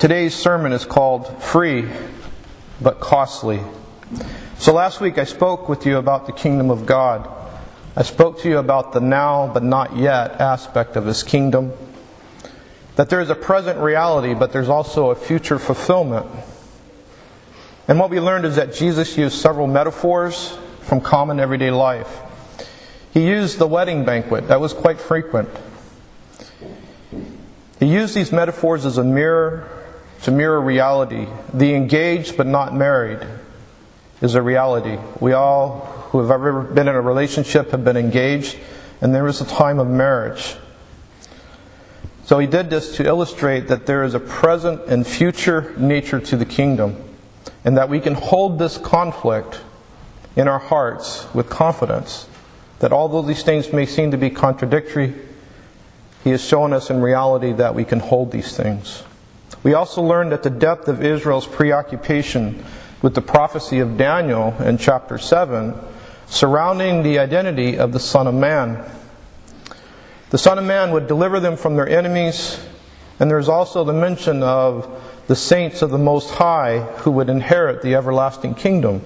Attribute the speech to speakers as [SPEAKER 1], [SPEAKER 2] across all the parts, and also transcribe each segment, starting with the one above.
[SPEAKER 1] Today's sermon is called Free but Costly. So last week I spoke with you about the kingdom of God. I spoke to you about the now but not yet aspect of His kingdom. That there is a present reality, but there's also a future fulfillment. And what we learned is that Jesus used several metaphors from common everyday life. He used the wedding banquet. That was quite frequent. He used these metaphors as a mirror to mirror reality. The engaged but not married is a reality. We all who have ever been in a relationship have been engaged, and there is a time of marriage. So he did this to illustrate that there is a present and future nature to the kingdom, and that we can hold this conflict in our hearts with confidence, that although these things may seem to be contradictory, He has shown us in reality that we can hold these things. We also learned that the depth of Israel's preoccupation with the prophecy of Daniel in chapter 7 surrounding the identity of the Son of Man. The Son of Man would deliver them from their enemies, and there's also the mention of the saints of the Most High who would inherit the everlasting kingdom.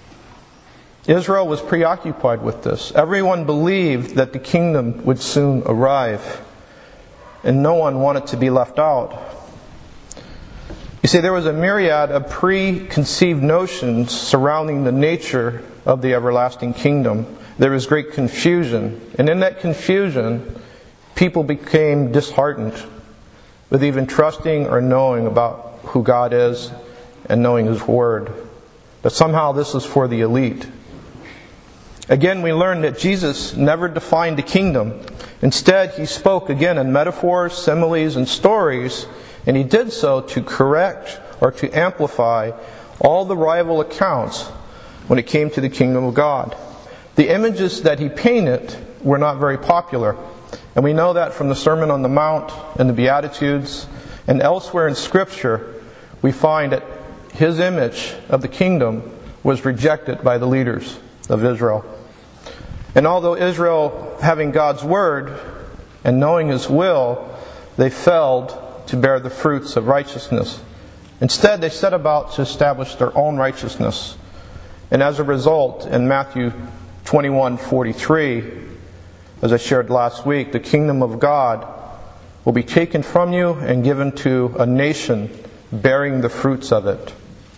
[SPEAKER 1] Israel was preoccupied with this. Everyone believed that the kingdom would soon arrive, and no one wanted to be left out. You see, there was a myriad of preconceived notions surrounding the nature of the everlasting kingdom. There was great confusion, and in that confusion, people became disheartened with even trusting or knowing about who God is and knowing His Word. That somehow this is for the elite. Again, we learned that Jesus never defined the kingdom. Instead, He spoke again in metaphors, similes, and stories, and He did so to correct or to amplify all the rival accounts when it came to the kingdom of God. The images that He painted were not very popular. And we know that from the Sermon on the Mount and the Beatitudes and elsewhere in Scripture, we find that His image of the kingdom was rejected by the leaders of Israel. And although Israel, having God's Word and knowing His will, they failed to bear the fruits of righteousness. Instead, they set about to establish their own righteousness. And as a result, in Matthew 21:43, as I shared last week, the kingdom of God will be taken from you and given to a nation bearing the fruits of it.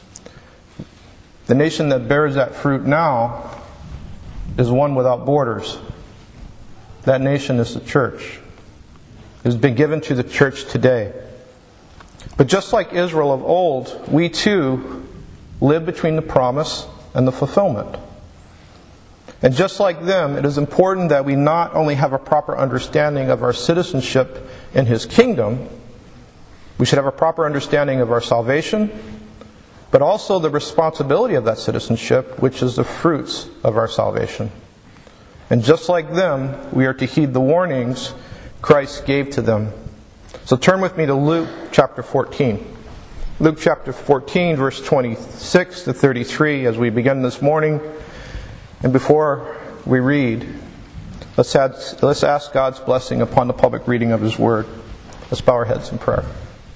[SPEAKER 1] The nation that bears that fruit now is one without borders. That nation is the church. It has been given to the church today. But just like Israel of old, we too live between the promise and the fulfillment. And just like them, it is important that we not only have a proper understanding of our citizenship in His kingdom, we should have a proper understanding of our salvation, but also the responsibility of that citizenship, which is the fruits of our salvation. And just like them, we are to heed the warnings Christ gave to them. So turn with me to Luke chapter 14. Luke chapter 14, verse 26 to 33 as we begin this morning. And before we read, let's ask God's blessing upon the public reading of His Word. Let's bow our heads in prayer.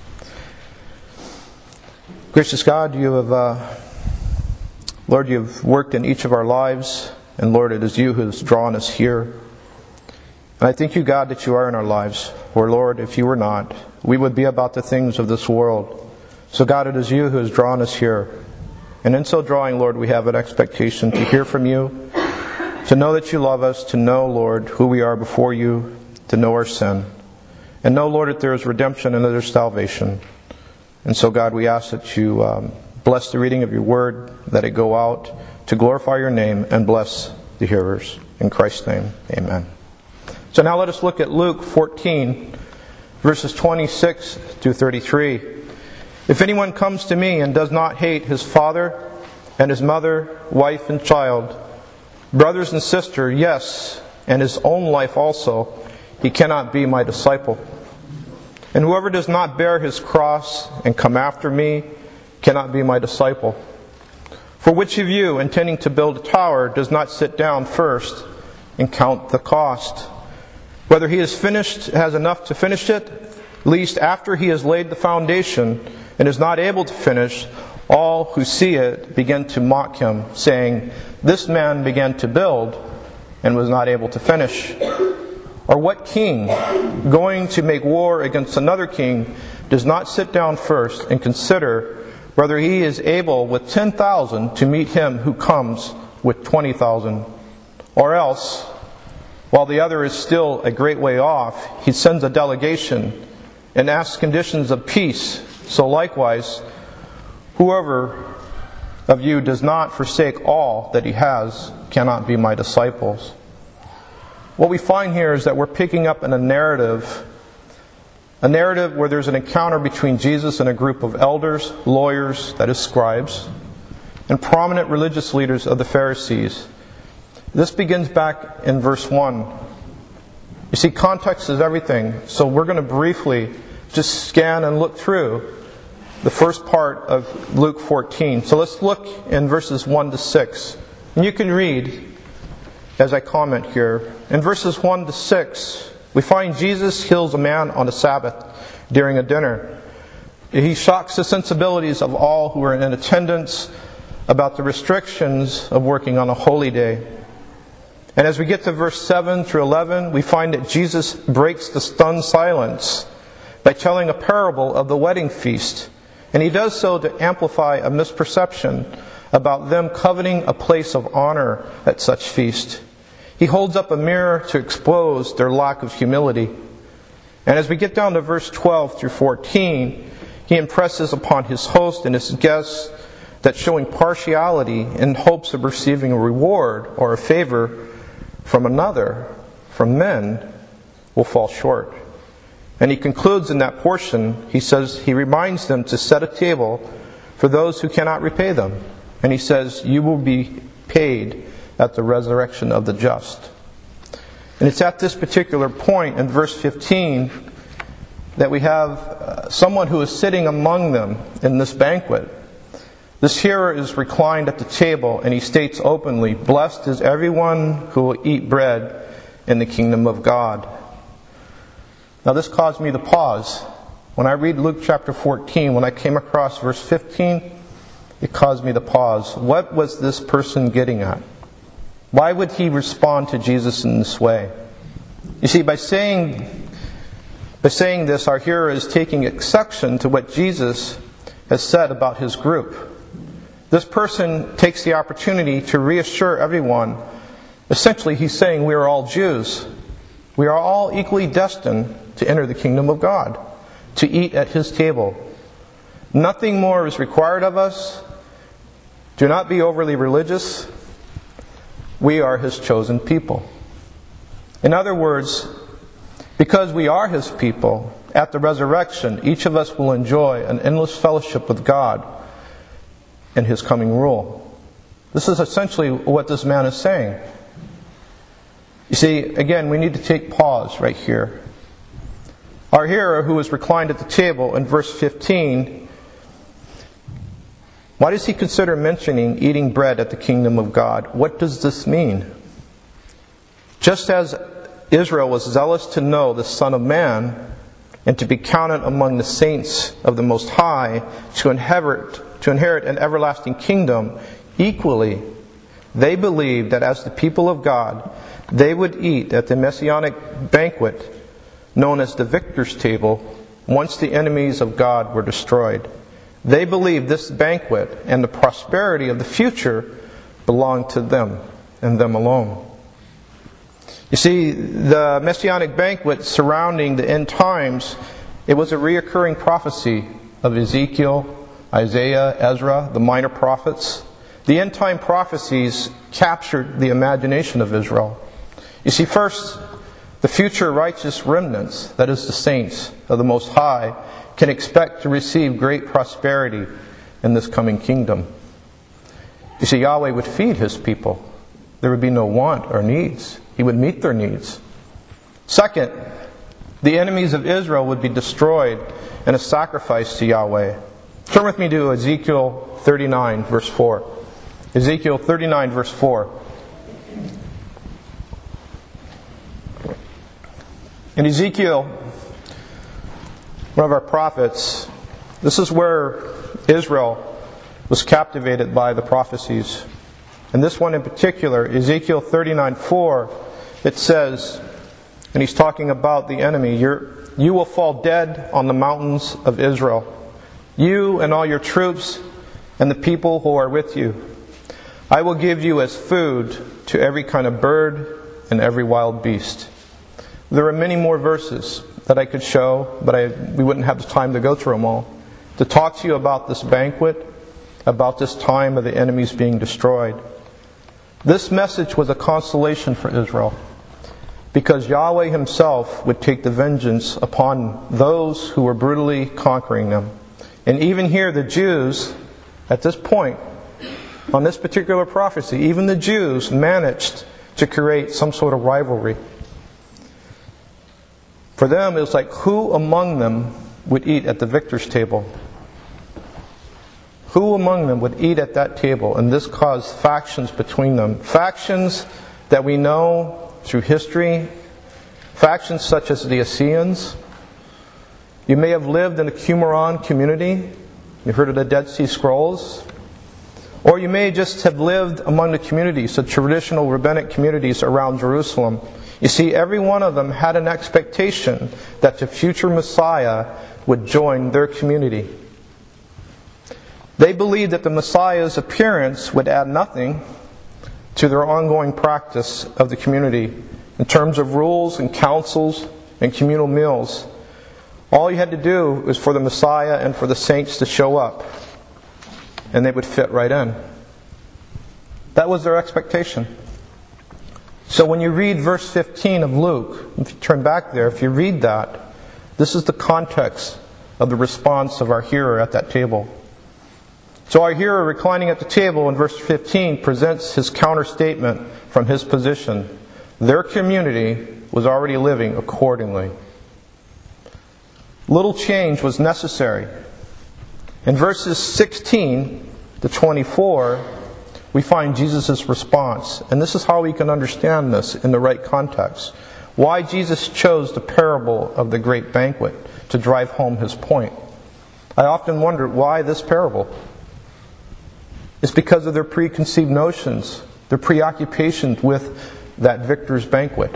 [SPEAKER 1] Gracious God, Lord, you have worked in each of our lives, and Lord, it is you who has drawn us here. And I thank you, God, that you are in our lives. For Lord, if you were not, we would be about the things of this world. So God, it is you who has drawn us here. And in so drawing, Lord, we have an expectation to hear from you, to know that you love us, to know, Lord, who we are before you, to know our sin. And know, Lord, that there is redemption and there is salvation. And so, God, we ask that you bless the reading of your word, that it go out to glorify your name and bless the hearers. In Christ's name, amen. So now let us look at Luke 14, verses 26 to 33. If anyone comes to me and does not hate his father and his mother, wife and child, brothers and sister, yes, and his own life also, he cannot be my disciple. And whoever does not bear his cross and come after me cannot be my disciple. For which of you, intending to build a tower, does not sit down first and count the cost, whether he has enough to finish it, lest after he has laid the foundation and is not able to finish, all who see it begin to mock him, saying, "This man began to build and was not able to finish." Or what king, going to make war against another king, does not sit down first and consider whether he is able with 10,000 to meet him who comes with 20,000? Or else, while the other is still a great way off, he sends a delegation and asks conditions of peace. So likewise, whoever of you does not forsake all that he has cannot be my disciples. What we find here is that we're picking up in a narrative where there's an encounter between Jesus and a group of elders, lawyers, that is scribes, and prominent religious leaders of the Pharisees. This begins back in verse 1. You see, context is everything, so we're going to briefly just scan and look through the first part of Luke 14. So let's look in verses 1 to 6. And you can read as I comment here. In verses 1 to 6, we find Jesus heals a man on a Sabbath during a dinner. He shocks the sensibilities of all who are in attendance about the restrictions of working on a holy day. And as we get to verse 7 through 11, we find that Jesus breaks the stunned silence by telling a parable of the wedding feast. And he does so to amplify a misperception about them coveting a place of honor at such feast. He holds up a mirror to expose their lack of humility. And as we get down to verse 12 through 14, he impresses upon his host and his guests that showing partiality in hopes of receiving a reward or a favor from another, from men, will fall short. And he concludes in that portion, he reminds them to set a table for those who cannot repay them. And he says, "You will be paid at the resurrection of the just." And it's at this particular point in verse 15 that we have someone who is sitting among them in this banquet. This hearer is reclined at the table, and he states openly, "Blessed is everyone who will eat bread in the kingdom of God." Now this caused me to pause. When I read Luke chapter 14, when I came across verse 15, it caused me to pause. What was this person getting at? Why would he respond to Jesus in this way? You see, by saying this, our hero is taking exception to what Jesus has said about his group. This person takes the opportunity to reassure everyone. Essentially, he's saying we are all Jews. We are all equally destined to enter the kingdom of God, to eat at his table. Nothing more is required of us. Do not be overly religious. We are his chosen people. In other words, because we are his people, at the resurrection, each of us will enjoy an endless fellowship with God and his coming rule. This is essentially what this man is saying. You see, again, we need to take pause right here. Our hero, who is reclined at the table in verse 15, why does he consider mentioning eating bread at the kingdom of God? What does this mean? Just as Israel was zealous to know the Son of Man and to be counted among the saints of the Most High to inherit an everlasting kingdom, equally they believed that as the people of God, they would eat at the messianic banquet known as the victor's table once the enemies of God were destroyed. They believed this banquet and the prosperity of the future belonged to them and them alone. You see, the messianic banquet surrounding the end times, it was a reoccurring prophecy of Ezekiel, Isaiah, Ezra, the minor prophets. The end time prophecies captured the imagination of Israel. You see, first, the future righteous remnants, that is the saints of the Most High, can expect to receive great prosperity in this coming kingdom. You see, Yahweh would feed his people. There would be no want or needs. He would meet their needs. Second, the enemies of Israel would be destroyed in a sacrifice to Yahweh. Turn with me to Ezekiel 39, verse 4. Ezekiel 39, verse 4. In Ezekiel, one of our prophets, This is where Israel was captivated by the prophecies. And this one in particular, Ezekiel 39:4, it says, and he's talking about the enemy, you will fall dead on the mountains of Israel, you and all your troops and the people who are with you. I will give you as food to every kind of bird and every wild beast. There are many more verses that I could show, but we wouldn't have the time to go through them all. To talk to you about this banquet, about this time of the enemies being destroyed. This message was a consolation for Israel, because Yahweh Himself would take the vengeance upon those who were brutally conquering them. And even here, the Jews, at this point, on this particular prophecy, even the Jews managed to create some sort of rivalry. For them, it was like, who among them would eat at the victor's table? Who among them would eat at that table? And this caused factions between them. Factions that we know through history. Factions such as the Essenes. You may have lived in the Qumran community. You've heard of the Dead Sea Scrolls. Or you may just have lived among the communities, the traditional rabbinic communities around Jerusalem. You see, every one of them had an expectation that the future Messiah would join their community. They believed that the Messiah's appearance would add nothing to their ongoing practice of the community in terms of rules and councils and communal meals. All you had to do was for the Messiah and for the saints to show up, and they would fit right in. That was their expectation. So when you read verse 15 of Luke, if you turn back there, if you read that, this is the context of the response of our hearer at that table. So our hero, reclining at the table in verse 15, presents his counter-statement from his position. Their community was already living accordingly. Little change was necessary. In verses 16 to 24, we find Jesus' response. And this is how we can understand this in the right context. Why Jesus chose the parable of the great banquet to drive home His point. I often wonder, why this parable? It's because of their preconceived notions, their preoccupations with that victor's banquet.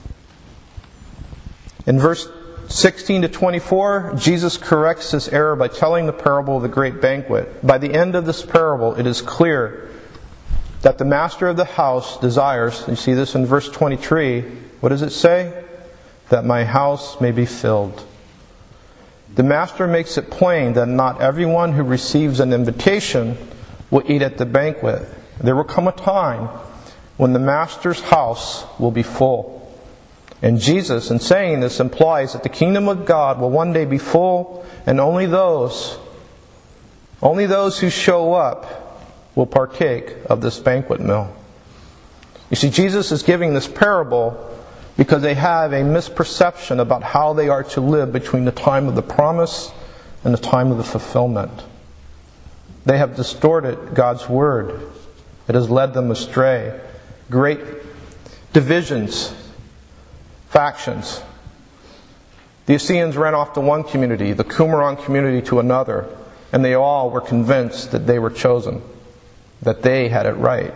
[SPEAKER 1] In verse 16 to 24, Jesus corrects this error by telling the parable of the great banquet. By the end of this parable, it is clear that the master of the house desires, you see this in verse 23, what does it say? That my house may be filled. The master makes it plain that not everyone who receives an invitation will eat at the banquet. There will come a time when the master's house will be full. And Jesus, in saying this, implies that the kingdom of God will one day be full, and only those who show up will partake of this banquet meal. You see, Jesus is giving this parable because they have a misperception about how they are to live between the time of the promise and the time of the fulfillment. They have distorted God's word. It has led them astray. Great divisions, factions. The Essenes ran off to one community, the Qumran community to another, and they all were convinced that they were chosen, that they had it right.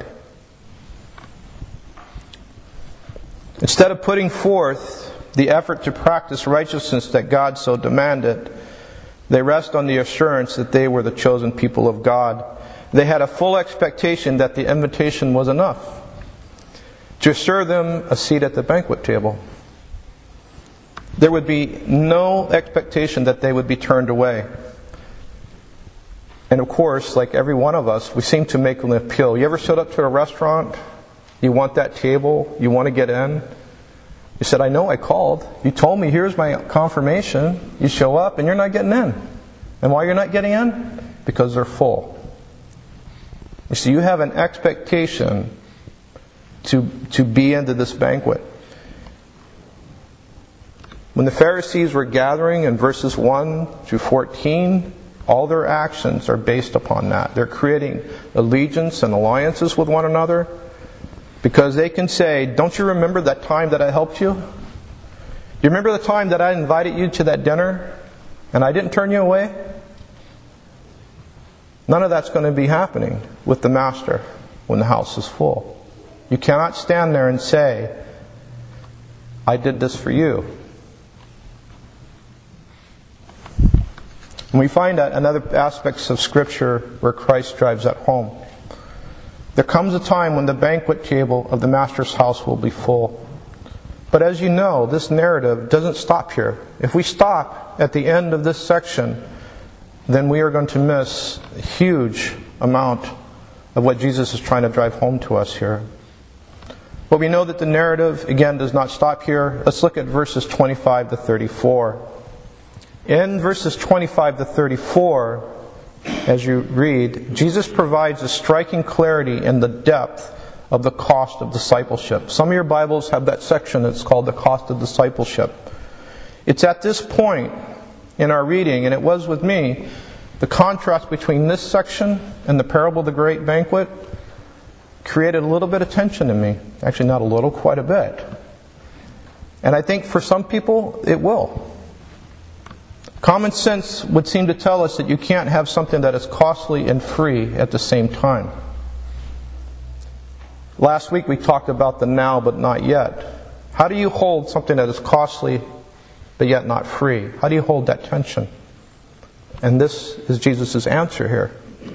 [SPEAKER 1] Instead of putting forth the effort to practice righteousness that God so demanded, they rest on the assurance that they were the chosen people of God. They had a full expectation that the invitation was enough to assure them a seat at the banquet table. There would be no expectation that they would be turned away. And of course, like every one of us, we seem to make an appeal. You ever showed up to a restaurant? You want that table? You want to get in? You said, I know I called. You told me, here's my confirmation. You show up and you're not getting in. And why you're not getting in? Because they're full. You see, you have an expectation to be into this banquet. When the Pharisees were gathering in verses 1 through 14, all their actions are based upon that. They're creating allegiance and alliances with one another because they can say, don't you remember that time that I helped you? You remember the time that I invited you to that dinner and I didn't turn you away? None of that's going to be happening with the Master when the house is full. You cannot stand there and say, I did this for you. And we find that in other aspects of Scripture where Christ drives that home. There comes a time when the banquet table of the Master's house will be full. But as you know, this narrative doesn't stop here. If we stop at the end of this section, then we are going to miss a huge amount of what Jesus is trying to drive home to us here. But we know that the narrative, again, does not stop here. Let's look at verses 25 to 34. In verses 25 to 34, as you read, Jesus provides a striking clarity in the depth of the cost of discipleship. Some of your Bibles have that section that's called the cost of discipleship. It's at this point in our reading, and it was with me, the contrast between this section and the parable of the great banquet created a little bit of tension in me. Actually, not a little, quite a bit. And I think for some people, it will. Common sense would seem to tell us that you can't have something that is costly and free at the same time. Last week we talked about the now but not yet. How do you hold something that is costly but yet not free? How do you hold that tension? And this is Jesus' answer here.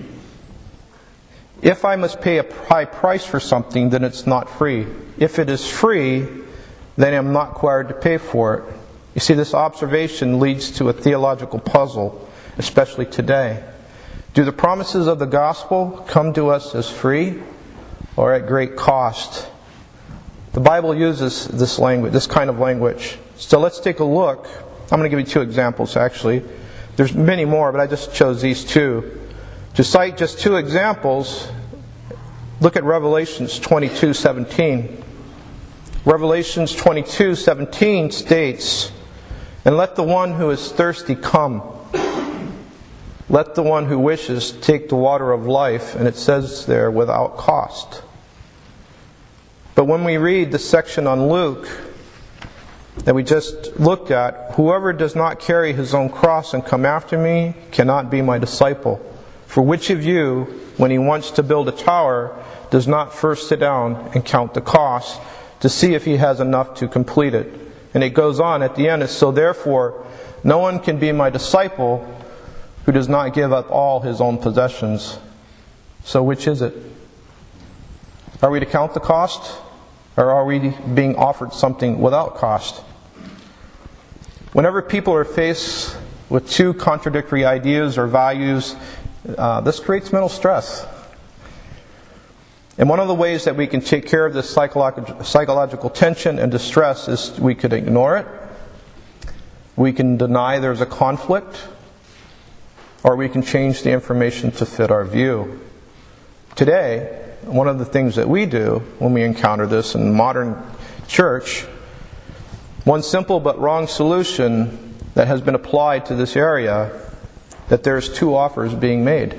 [SPEAKER 1] If I must pay a high price for something, then it's not free. If it is free, then I'm not required to pay for it. You see, this observation leads to a theological puzzle, especially today. Do the promises of the gospel come to us as free or at great cost? The Bible uses this language, this kind of language. So let's take a look. I'm going to give you two examples, actually. There's many more, but I just chose these two. To cite just two examples, look at Revelations 22:17. Revelations 22:17 states, "And let the one who is thirsty come. Let the one who wishes take the water of life," and it says there, without cost. But when we read the section on Luke that we just looked at, "Whoever does not carry his own cross and come after me cannot be my disciple. For which of you, when he wants to build a tower, does not first sit down and count the cost to see if he has enough to complete it?" And it goes on at the end, "So therefore, no one can be my disciple who does not give up all his own possessions." So which is it? Are we to count the cost? Or are we being offered something without cost? Whenever people are faced with two contradictory ideas or values, this creates mental stress. And one of the ways that we can take care of this psychological tension and distress is we could ignore it, we can deny there's a conflict, or we can change the information to fit our view. Today, one of the things that we do when we encounter this in modern church, one simple but wrong solution that has been applied to this area, that there's two offers being made.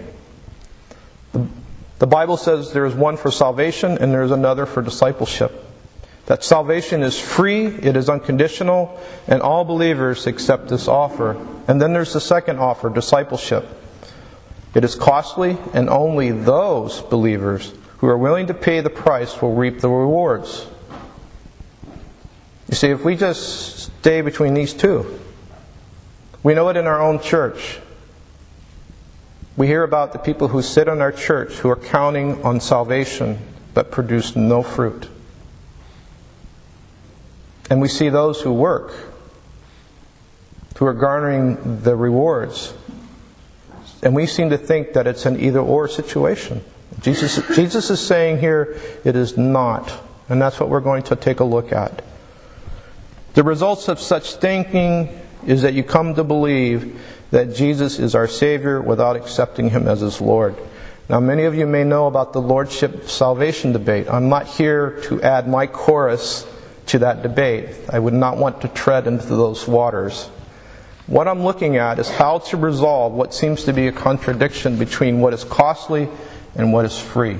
[SPEAKER 1] The Bible says there is one for salvation and there is another for discipleship. That salvation is free, it is unconditional, and all believers accept this offer. And then there's the second offer, discipleship. It is costly, and only those believers who are willing to pay the price will reap the rewards. You see, if we just stay between these two, we know it in our own church. We hear about the people who sit in our church who are counting on salvation but produce no fruit. And we see those who work, who are garnering the rewards. And we seem to think that it's an either-or situation. Jesus is saying here, it is not. And that's what we're going to take a look at. The results of such thinking is that you come to believe that Jesus is our Savior without accepting Him as His Lord. Now, many of you may know about the Lordship salvation debate. I'm not here to add my chorus to that debate. I would not want to tread into those waters. What I'm looking at is how to resolve what seems to be a contradiction between what is costly and what is free.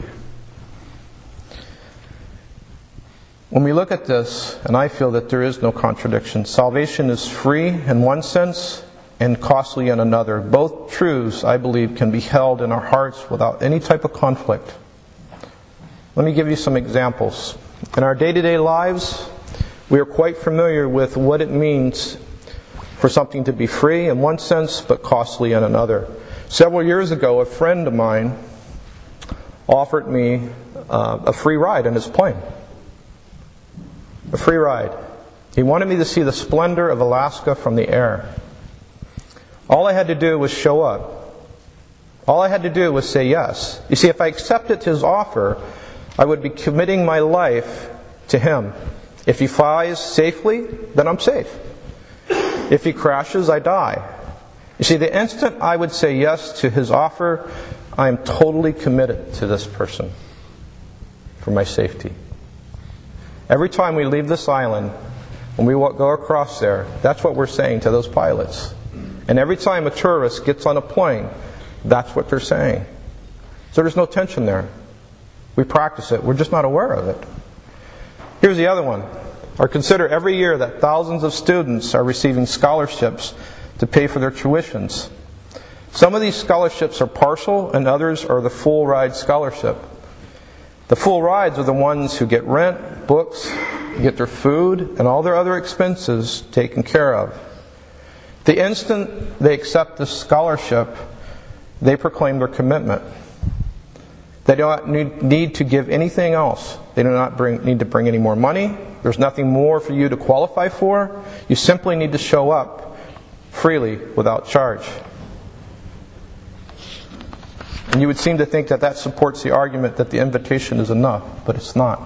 [SPEAKER 1] When we look at this, and I feel that there is no contradiction, salvation is free in one sense, and costly in another. Both truths, I believe, can be held in our hearts without any type of conflict. Let me give you some examples. In our day-to-day lives, we are quite familiar with what it means for something to be free in one sense, but costly in another. Several years ago, a friend of mine offered me a free ride in his plane. A free ride. He wanted me to see the splendor of Alaska from the air. All I had to do was show up. All I had to do was say yes. You see, if I accepted his offer, I would be committing my life to him. If he flies safely, then I'm safe. If he crashes, I die. You see, the instant I would say yes to his offer, I am totally committed to this person for my safety. Every time we leave this island, when we go across there, that's what we're saying to those pilots. And every time a tourist gets on a plane, that's what they're saying. So there's no tension there. We practice it. We're just not aware of it. Here's the other one. Or consider every year that thousands of students are receiving scholarships to pay for their tuitions. Some of these scholarships are partial and others are the full ride scholarship. The full rides are the ones who get rent, books, get their food, and all their other expenses taken care of. The instant they accept this scholarship, they proclaim their commitment. They do not need to give anything else. They do not need to bring any more money. There's nothing more for you to qualify for. You simply need to show up freely without charge. And you would seem to think that that supports the argument that the invitation is enough, but it's not.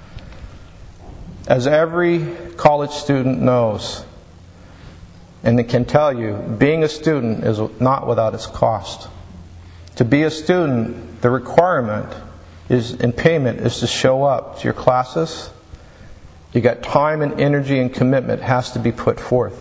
[SPEAKER 1] As every college student knows, and they can tell you, being a student is not without its cost. To be a student, the requirement in payment is to show up to your classes. You got time and energy and commitment has to be put forth.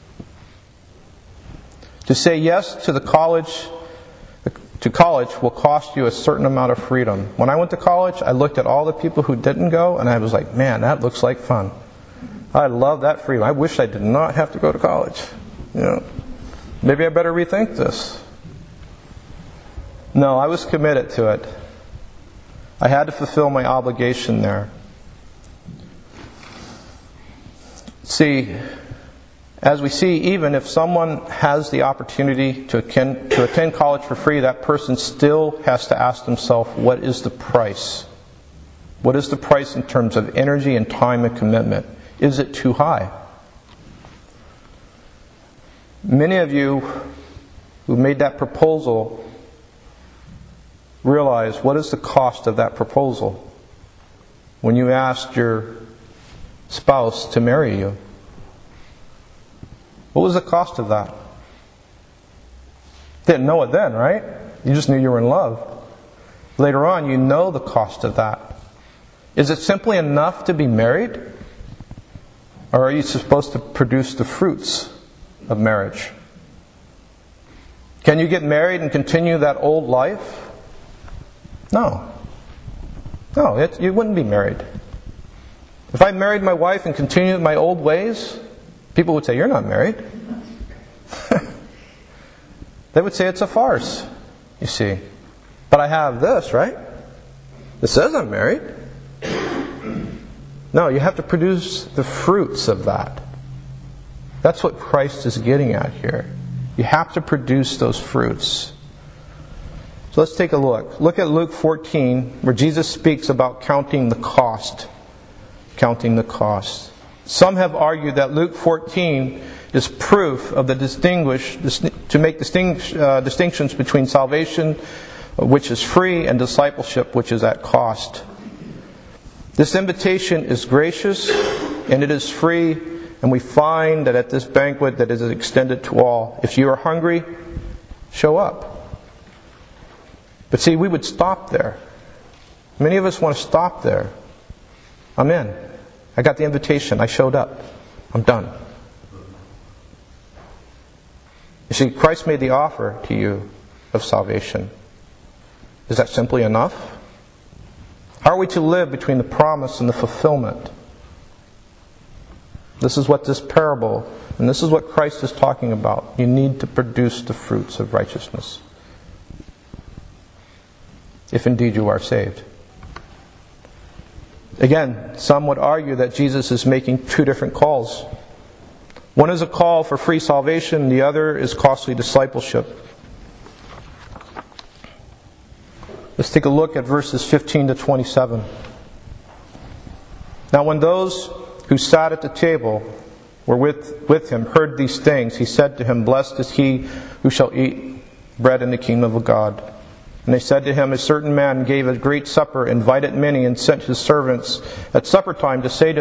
[SPEAKER 1] To say yes to college will cost you a certain amount of freedom. When I went to college, I looked at all the people who didn't go, and I was like, man, that looks like fun. I love that freedom. I wish I did not have to go to college. Maybe I better rethink this. No, I was committed to it. I had to fulfill my obligation there. See, as we see, even if someone has the opportunity to attend college for free, that person still has to ask themselves, what is the price? What is the price in terms of energy and time and commitment? Is it too high? Many of you who made that proposal realize what is the cost of that proposal when you asked your spouse to marry you. What was the cost of that? Didn't know it then, right? You just knew you were in love. Later on, you know the cost of that. Is it simply enough to be married? Or are you supposed to produce the fruits of marriage? Can you get married and continue that old life? No. No, you wouldn't be married. If I married my wife and continued my old ways, people would say, you're not married. They would say it's a farce, you see. But I have this, right? It says I'm married. No, you have to produce the fruits of that. That's what Christ is getting at here. You have to produce those fruits. So let's take a look. Look at Luke 14, where Jesus speaks about counting the cost. Counting the cost. Some have argued that Luke 14 is proof of to make distinctions between salvation, which is free, and discipleship, which is at cost. This invitation is gracious and it is free, and we find that at this banquet that is extended to all. If you are hungry, show up. But see, we would stop there. Many of us want to stop there. I'm in. I got the invitation. I showed up. I'm done. You see, Christ made the offer to you of salvation. Is that simply enough? How are we to live between the promise and the fulfillment? This is what this parable, and this is what Christ is talking about. You need to produce the fruits of righteousness, if indeed you are saved. Again, some would argue that Jesus is making two different calls. One is a call for free salvation, the other is costly discipleship. Let's take a look at verses 15 to 27. Now when those who sat at the table were with him heard these things, he said to him, "Blessed is he who shall eat bread in the kingdom of God." And they said to him, "A certain man gave a great supper, invited many, and sent his servants at supper time to say to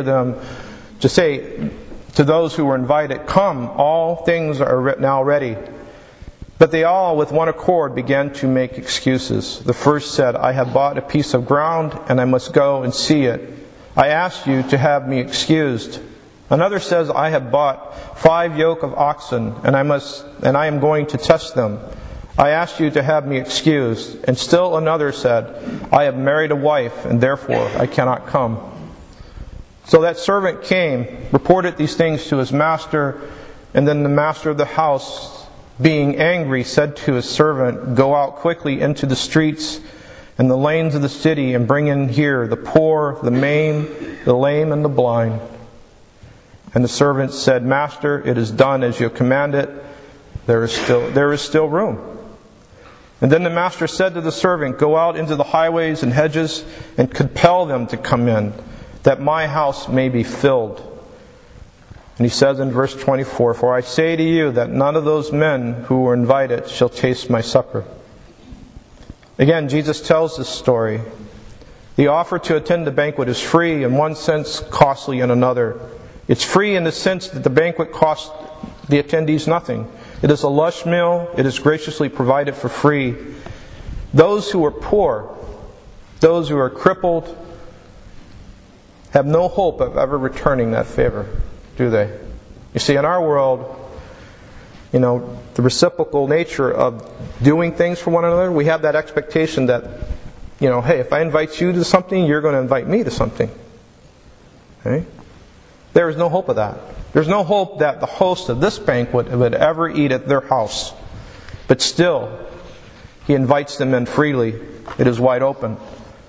[SPEAKER 1] those who were invited, 'Come, all things are now ready.' But they all, with one accord, began to make excuses. The first said, 'I have bought a piece of ground, and I must go and see it. I ask you to have me excused.' Another says, 'I have bought 5 yoke of oxen, and I am going to test them. I ask you to have me excused.' And still another said, 'I have married a wife, and therefore I cannot come.' So that servant came, reported these things to his master, and then the master of the house, being angry, said to his servant, 'Go out quickly into the streets and the lanes of the city, and bring in here the poor, the maimed, the lame, and the blind.' And the servant said, 'Master, it is done as you have commanded. There is still room.' And then the master said to the servant, 'Go out into the highways and hedges, and compel them to come in, that my house may be filled.' And he says in verse 24, 'For I say to you that none of those men who were invited shall taste my supper.'" Again, Jesus tells this story. The offer to attend the banquet is free in one sense, costly in another. It's free in the sense that the banquet costs the attendees nothing. It is a lush meal. It is graciously provided for free. Those who are poor, those who are crippled, have no hope of ever returning that favor, do they? You see, in our world, the reciprocal nature of doing things for one another, we have that expectation that, hey, if I invite you to something, you're going to invite me to something. Okay? There is no hope of that. There's no hope that the host of this banquet would ever eat at their house. But still, he invites them in freely. It is wide open.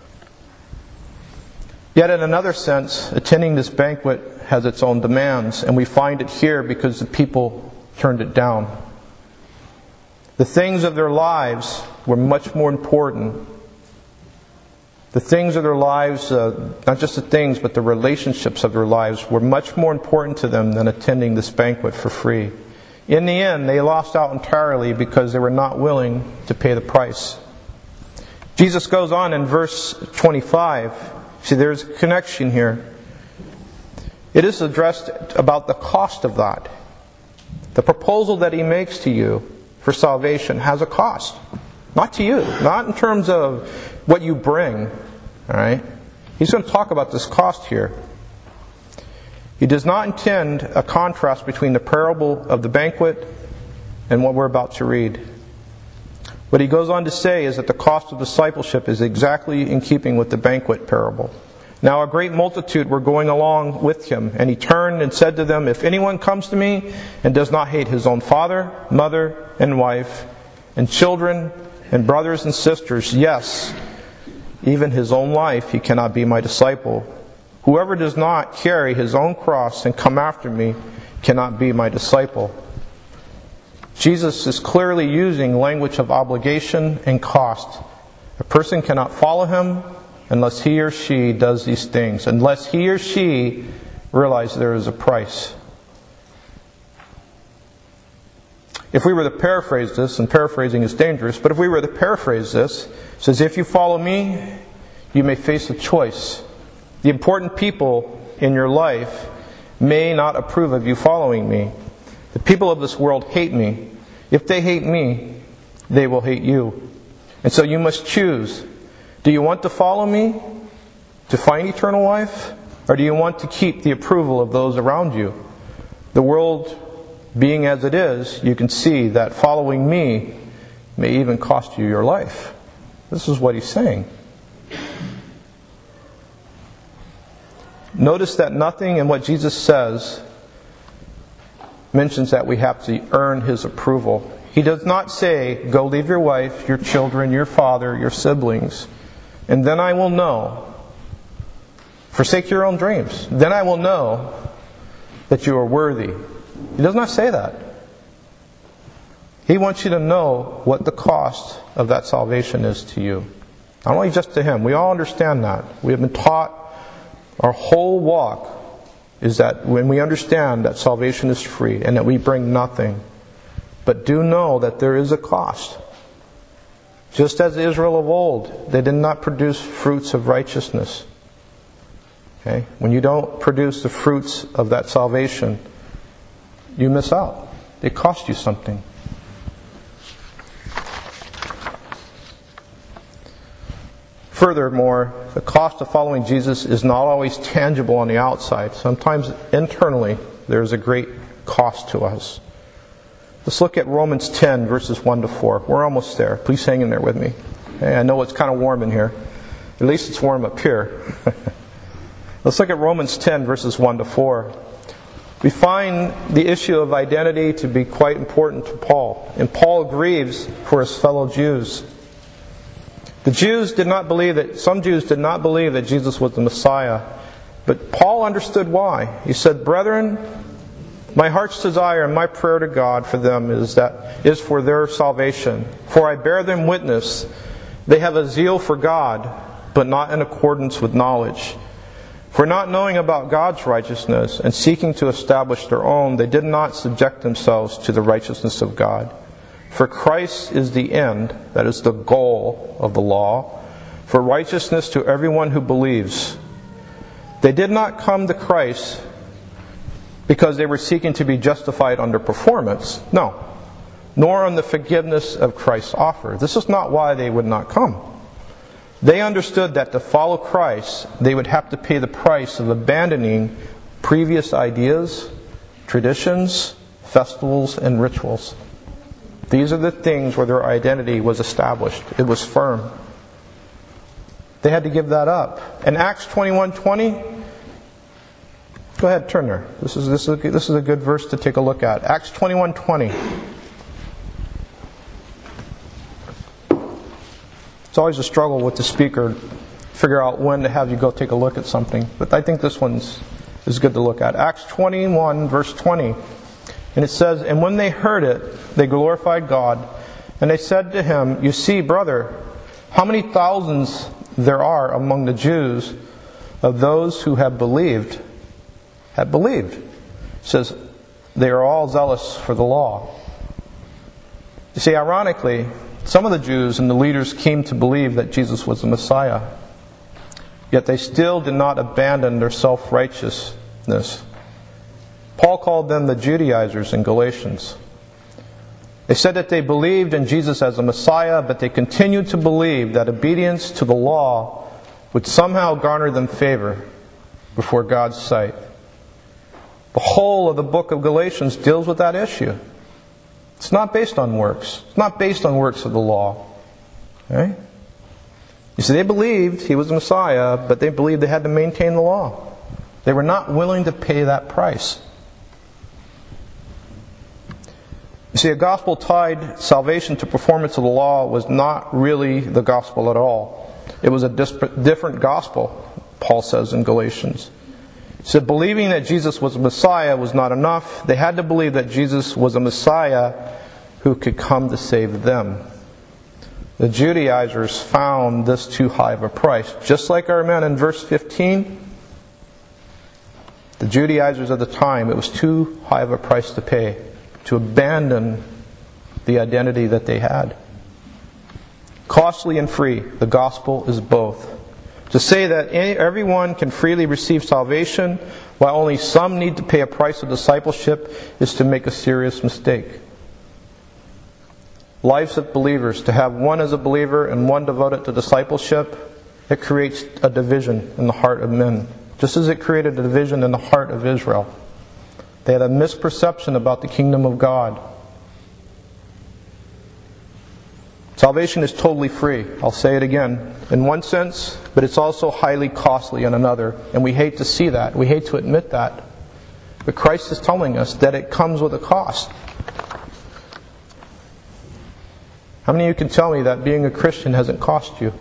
[SPEAKER 1] Yet in another sense, attending this banquet has its own demands, and we find it here because the people turned it down. The things of their lives were much more important. The things of their lives, not just the things, but the relationships of their lives were much more important to them than attending this banquet for free. In the end, they lost out entirely because they were not willing to pay the price. Jesus goes on in verse 25. See, there's a connection here. It is addressed about the cost of that. The proposal that he makes to you for salvation has a cost. Not to you. Not in terms of what you bring. Alright? He's going to talk about this cost here. He does not intend a contrast between the parable of the banquet and what we're about to read. What he goes on to say is that the cost of discipleship is exactly in keeping with the banquet parable. Now a great multitude were going along with him, and he turned and said to them, "If anyone comes to me and does not hate his own father, mother, and wife, and children, and brothers and sisters, yes, even his own life, he cannot be my disciple. Whoever does not carry his own cross and come after me cannot be my disciple." Jesus is clearly using language of obligation and cost. A person cannot follow him unless he or she does these things, unless he or she realizes there is a price. If we were to paraphrase this, and paraphrasing is dangerous, but if we were to paraphrase this, it says, if you follow me, you may face a choice. The important people in your life may not approve of you following me. The people of this world hate me. If they hate me, they will hate you. And so you must choose. Do you want to follow me to find eternal life? Or do you want to keep the approval of those around you? The world being as it is, you can see that following me may even cost you your life. This is what he's saying. Notice that nothing in what Jesus says mentions that we have to earn His approval. He does not say, go leave your wife, your children, your father, your siblings, and then I will know. Forsake your own dreams. Then I will know that you are worthy. He does not say that. He wants you to know what the cost of that salvation is to you. Not only just to Him. We all understand that. We have been taught our whole walk is that when we understand that salvation is free and that we bring nothing, but do know that there is a cost. Just as Israel of old, they did not produce fruits of righteousness. Okay? When you don't produce the fruits of that salvation, you miss out. It costs you something. Furthermore, the cost of following Jesus is not always tangible on the outside. Sometimes internally, there is a great cost to us. Let's look at Romans 10, verses 1 to 4. We're almost there. Please hang in there with me. Okay, I know it's kind of warm in here. At least it's warm up here. Let's look at Romans 10, verses 1 to 4. We find the issue of identity to be quite important to Paul. And Paul grieves for his fellow Jews. Some Jews did not believe that Jesus was the Messiah. But Paul understood why. He said, brethren, my heart's desire and my prayer to God for them is for their salvation. For I bear them witness, they have a zeal for God, but not in accordance with knowledge. For not knowing about God's righteousness and seeking to establish their own, they did not subject themselves to the righteousness of God. For Christ is the end, that is the goal of the law, for righteousness to everyone who believes. They did not come to Christ because they were seeking to be justified under performance. No. Nor on the forgiveness of Christ's offer. This is not why they would not come. They understood that to follow Christ, they would have to pay the price of abandoning previous ideas, traditions, festivals, and rituals. These are the things where their identity was established. It was firm. They had to give that up. In Acts 21:20, go ahead, turn there. This is a good verse to take a look at. Acts 21:20. It's always a struggle with the speaker, figure out when to have you go take a look at something. But I think this one's is good to look at. Acts 21, verse 20. And it says, and when they heard it, they glorified God. And they said to him, you see, brother, how many thousands there are among the Jews of those who have believed. It says, they are all zealous for the law. You see, ironically, some of the Jews and the leaders came to believe that Jesus was the Messiah. Yet they still did not abandon their self-righteousness. Paul called them the Judaizers in Galatians. They said that they believed in Jesus as a Messiah, but they continued to believe that obedience to the law would somehow garner them favor before God's sight. The whole of the book of Galatians deals with that issue. It's not based on works. It's not based on works of the law. Okay? You see, they believed He was the Messiah, but they believed they had to maintain the law. They were not willing to pay that price. You see, a gospel tied salvation to performance of the law was not really the gospel at all. It was a different gospel, Paul says in Galatians. He said believing that Jesus was a Messiah was not enough. They had to believe that Jesus was a Messiah who could come to save them. The Judaizers found this too high of a price. Just like our men in verse 15, the Judaizers of the time, it was too high of a price to pay, to abandon the identity that they had. Costly and free, the gospel is both. To say that everyone can freely receive salvation, while only some need to pay a price of discipleship, is to make a serious mistake. Lives of believers, to have one as a believer and one devoted to discipleship, it creates a division in the heart of men, just as it created a division in the heart of Israel. They had a misperception about the kingdom of God. Salvation is totally free. I'll say it again. In one sense, but it's also highly costly in another. And we hate to see that. We hate to admit that. But Christ is telling us that it comes with a cost. How many of you can tell me that being a Christian hasn't cost you?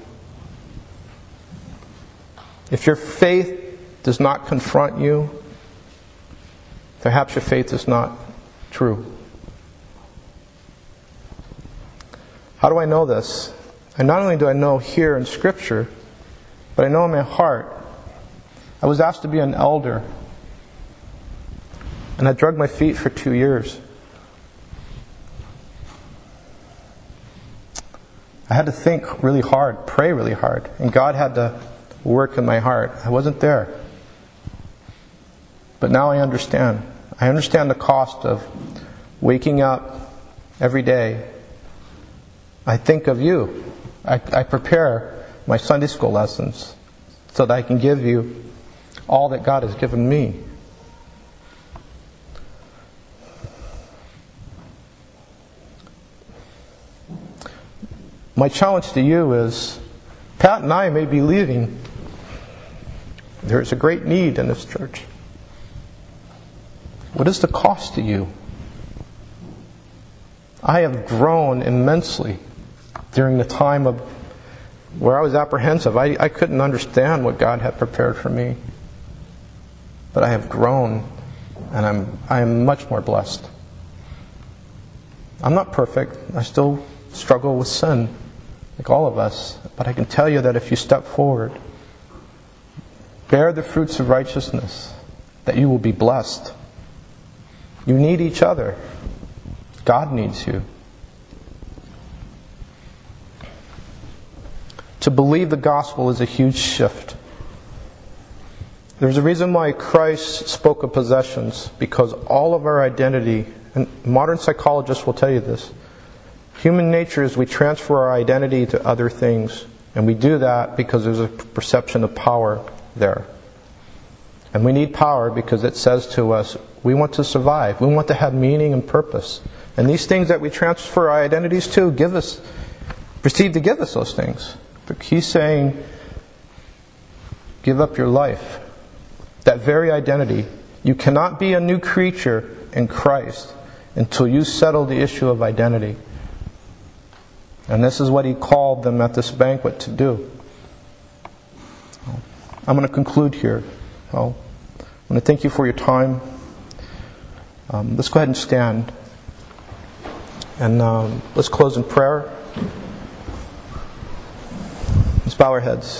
[SPEAKER 1] If your faith does not confront you, perhaps your faith is not true. How do I know this? And not only do I know here in Scripture, but I know in my heart. I was asked to be an elder, and I dragged my feet for 2 years. I had to think really hard, pray really hard, and God had to work in my heart. I wasn't there. But now I understand. I understand the cost of waking up every day. I think of you. I prepare my Sunday school lessons so that I can give you all that God has given me. My challenge to you is, Pat and I may be leaving. There's a great need in this church. What is the cost to you? I have grown immensely during the time of where I was apprehensive. I couldn't understand what God had prepared for me. But I have grown, and I am much more blessed. I'm not perfect. I still struggle with sin, like all of us. But I can tell you that if you step forward, bear the fruits of righteousness, that you will be blessed. You need each other. God needs you. To believe the gospel is a huge shift. There's a reason why Christ spoke of possessions, because all of our identity, and modern psychologists will tell you this, human nature is we transfer our identity to other things, and we do that because there's a perception of power there. And we need power because it says to us, we want to survive, we want to have meaning and purpose. And these things that we transfer our identities to proceed to give us those things. But he's saying, give up your life. That very identity. You cannot be a new creature in Christ until you settle the issue of identity. And this is what he called them at this banquet to do. I'm going to conclude here. I want to thank you for your time. Let's go ahead and stand. And let's close in prayer. Let's bow our heads.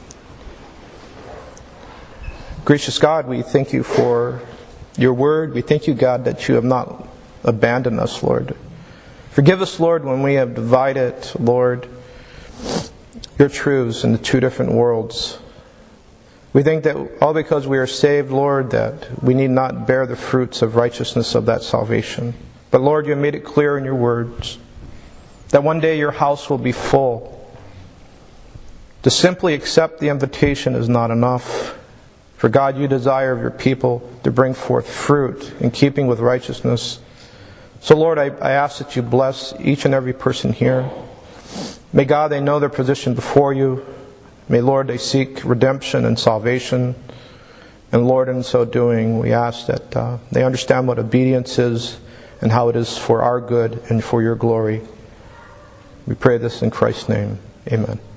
[SPEAKER 1] Gracious God, we thank you for your word. We thank you, God, that you have not abandoned us, Lord. Forgive us, Lord, when we have divided, Lord, your truths into two different worlds. We think that all because we are saved, Lord, that we need not bear the fruits of righteousness of that salvation. But Lord, you have made it clear in your words that one day your house will be full. To simply accept the invitation is not enough. For God, you desire of your people to bring forth fruit in keeping with righteousness. So Lord, I ask that you bless each and every person here. May God, they know their position before you. May Lord, they seek redemption and salvation. And Lord, in so doing, we ask that they understand what obedience is and how it is for our good and for your glory. We pray this in Christ's name. Amen.